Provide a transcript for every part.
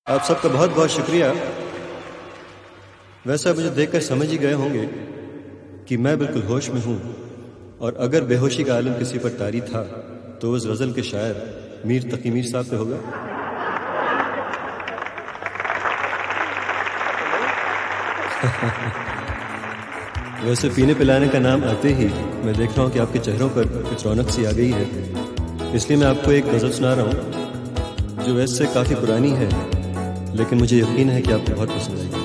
आप सबका बहुत बहुत शुक्रिया। वैसे मुझे देखकर समझ ही गए होंगे कि मैं बिल्कुल होश में हूँ, और अगर बेहोशी का आलम किसी पर तारी था तो उस गज़ल के शायर मीर तकी मीर साहब पे होगा। वैसे पीने पिलाने का नाम आते ही मैं देख रहा हूँ कि आपके चेहरों पर कुछ रौनक सी आ गई है, इसलिए मैं आपको एक गज़ल सुना रहा हूँ जो वैसे काफ़ी पुरानी है, लेकिन मुझे यकीन है कि आपको बहुत पसंद आएगी।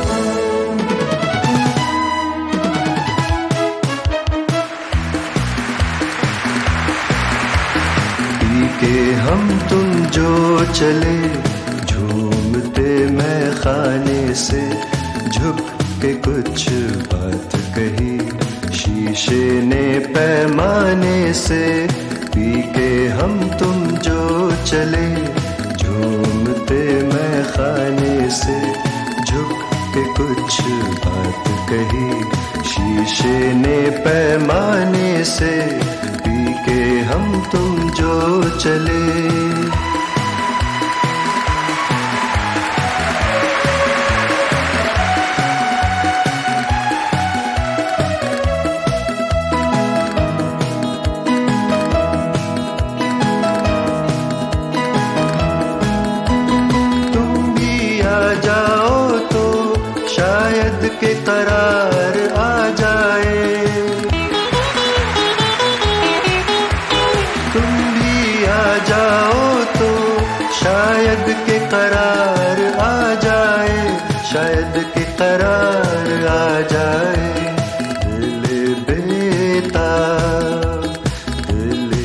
पी के हम तुम जो चले झूमते मैं खाने से, झुक के कुछ बात कही शीशे ने पैमाने से। पी के हम तुम जो चले झूमते मैं खाने से, झुक के कुछ बात कही शीशे ने पैमाने से। पी के हम तुम जो चले। के करार आ जाए, तुम भी आ जाओ तो शायद के करार आ जाए, शायद के करार आ जाए। दिल बेताब, दिल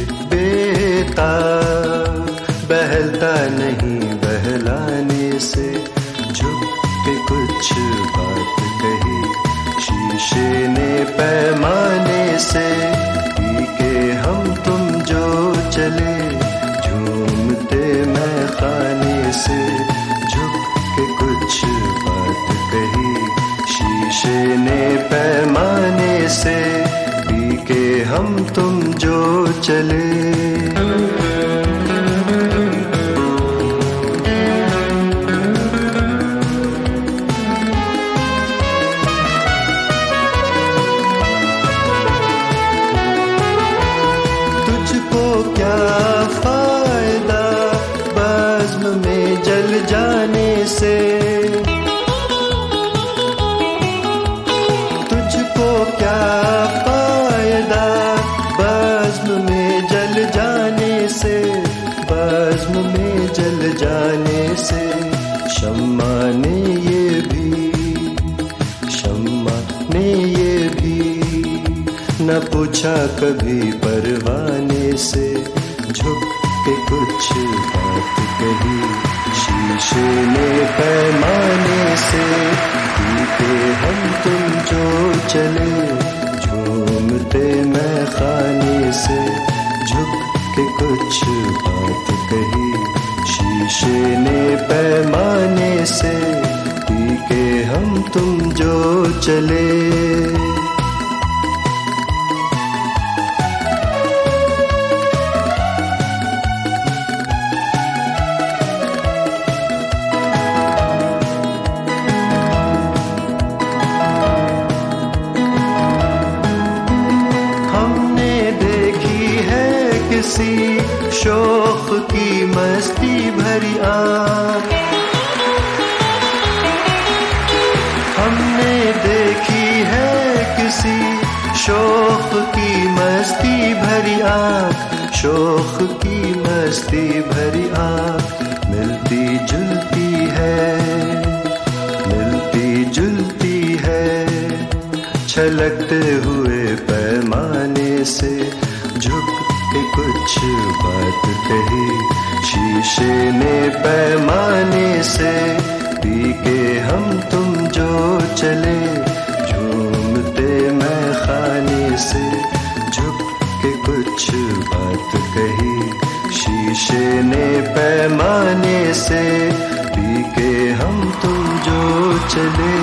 बेताब बहलता नहीं बहलाने से, झुक के कुछ बात कही शीशे ने पैमाने से। पी के हम तुम जो चले झूमते मैं खाने से, झुक के कुछ बात कही शीशे ने पैमाने से। पी के हम तुम जो चले। क्या फायदा बज़्म में जल जाने से, तुझको क्या फायदा बज़्म में जल जाने से, बज़्म में जल जाने से। शम्मा ने ये भी, शम्मा ने ये भी न पूछा कभी परवाने से, झुक के कुछ बात कही शीशे ने पैमाने से। पी के हम तुम जो चले झूमते मैं खाने से, झुक के कुछ बात कही शीशे ने पैमाने से। पी के हम तुम जो चले। किसी शौक की मस्ती भरी आँख हमने देखी है, किसी शौक की मस्ती भरी आँख, शौक की मस्ती भरी आँख। मिलती जुलती है, मिलती जुलती है छलकते हुए पैमाने से, झुक के कुछ बात कही शीशे ने पैमाने से। पी के हम तुम जो चले झूमते मैं खाने से, झुक के कुछ बात कही शीशे ने पैमाने से। पी के हम तुम जो चले।